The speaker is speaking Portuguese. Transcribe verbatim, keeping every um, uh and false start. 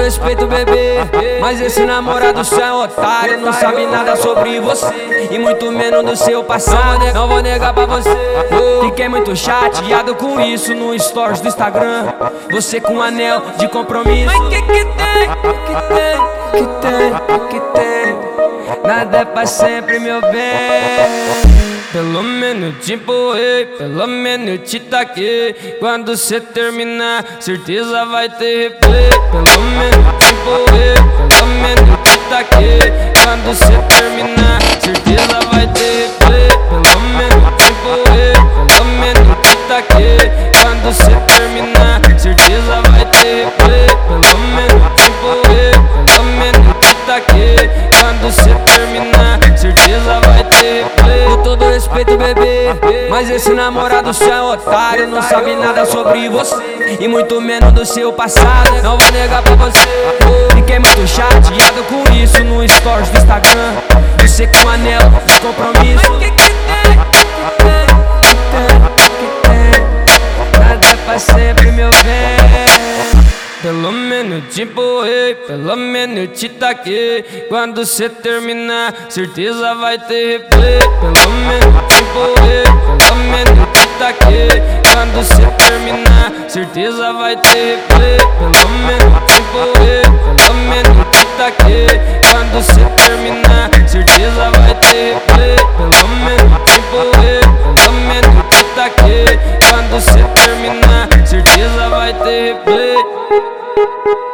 respeito, bebê, mas esse namorado seu é otário. Não sabe nada sobre você e muito menos do seu passado. Não vou negar pra você, fiquei muito chateado com isso no stories do Instagram. Você com um anel de compromisso. Mas que que tem, que tem, que tem, que tem? Nada é pra sempre, meu bem. Pelo menos te empurrei, pelo menos te taquei. Quando cê terminar, certeza vai ter replay. Pelo menos te empurrei, pelo menos te taquei. Quando cê terminar, certeza vai ter replay. Pelo menos te empurrei, pelo menos te taquei. Quando cê terminar, certeza vai ter replay. Pelo menos te empurrei, pelo menos te taquei. Quando cê terminar, certeza vai ter replay. Com todo respeito, bebê, mas esse namorado seu é otário. Não sabe nada sobre você e muito menos do seu passado. Não vou negar pra você, fiquei muito chateado com isso no stories do Instagram. Você com um anel de compromisso. Mas que que tem, que tem, que tem, que tem? Nada é pra sempre, meu bem. Pelo menos te empurrei, pelo menos te taquei. Quando cê terminar, certeza vai ter replay. Pelo menos te empurrei, pelo menos te taquei. Quando cê terminar, certeza vai ter replay. Pelo menos te empurrei, pelo menos te taquei. Quando cê terminar, certeza vai ter replay. Pelo menos te empurrei, pelo menos te taquei. Quando cê terminar, certeza vai ter replay.